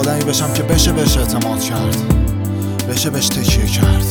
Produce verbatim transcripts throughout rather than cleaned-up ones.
آدمی بشم که بشه بهش اعتماد کرد، بشه بهش تکیه کرد.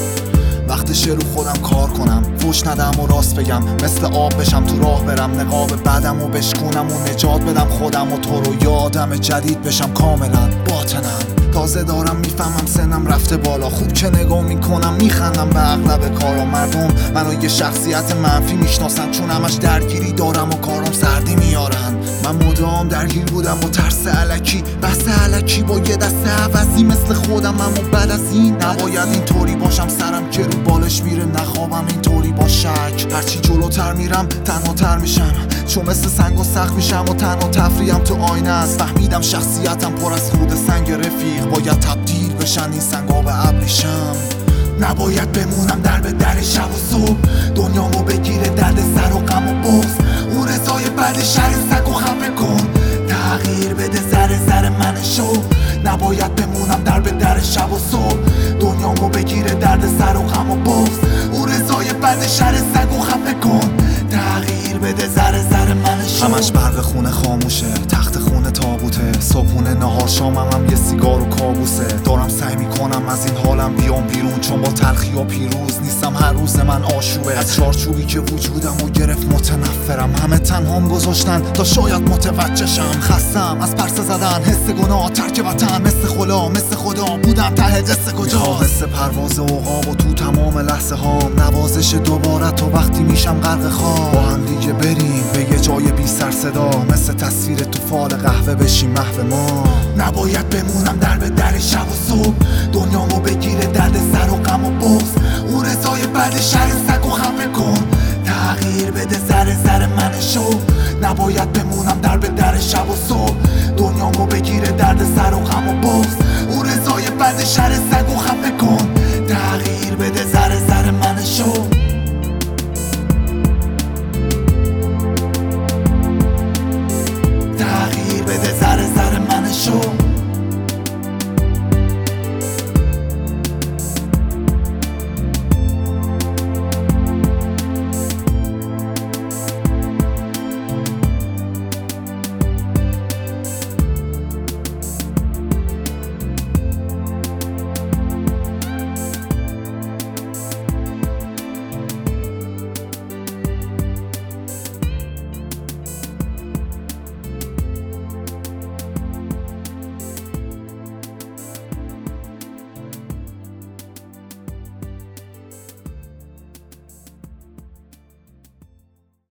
وقتشه رو خودم کار کنم، فوش ندم و راست بگم، مثل آب بشم تو راه برم، نقاب بدم و بشکونم و نجات بدم خودم و تو رو. یادم جدید بشم کاملا باطنم، تازه دارم میفهمم سنم رفته بالا. خوب که نگاه میکنم میخندم به اغلب کارا. مردم منو یه شخصیت منفی میشناسن، چون همش درگیری دارم و کارم سردی میارن. من مدام درگیر بودم با ترس الکی، بحث الکی با یه دست عوضی مثل خودم. اما بعد از این نباید اینطوری باشم، سرم که رو بالش میره نخوابم اینطوری با شک. هرچی جلوتر میرم تنها تر میشم، چون مثل سنگ و سخت میشم و تنها تفریم تو آینه است. فهمیدم شخصیتم پر از خود سنگ رفیق، باید تبدیل بشن این سنگا به ابریشم. نباید بمونم در به در شب و صبح، دنیامو بگیره درد سر و غم و بغض. اون رضای بعد شهر سگ و خفه کن، تغییر بده ذره ذره من شو. نباید بمونم در به در شب و صبح، دنیامو بگیره درد سر و غم و بغض. اون رضای بعد شهر سگ و خفه کن، تغییر بده ذره ذره من شو. همش برق خونه خاموشه، تخت خونه تابوته، صبحونه نهار شامم هم یه سیگار و کابوسه. دارم سعی میکنم از این حالم بیام بیرون، چون با تلخی و پیروز نیستم، هر روز من آشوبه. از چارچوبی که وجودم و گرفت متنفرم، همه تنهام گذاشتن تا شاید متوجه شم. خستم از پرسه زدن، حس گناه، ترک وطن، مثل خلا مثل خدا بودم ته دست کجا. حس پرواز عقاب و تو تمام لحظه هام، نوازش دوباره تو وقتی میشم غرق خواب. با هم دیگه بریم به یه جای بی سر صدا، مثل تصویر تو فال قهوه بشیم محو ما. نباید بمونم در به در شب و صبح، دنیامو بگیره درد سر و غم و بغض. اون رضای بعد شهر سگ و خفه کن، تغییر بده ذره ذره من شو. نباید بمونم در به در شب و صبح، دنیامو بگیره درد سر و غم و بغض. اون رضای بعد شهر سگ و خفه کن،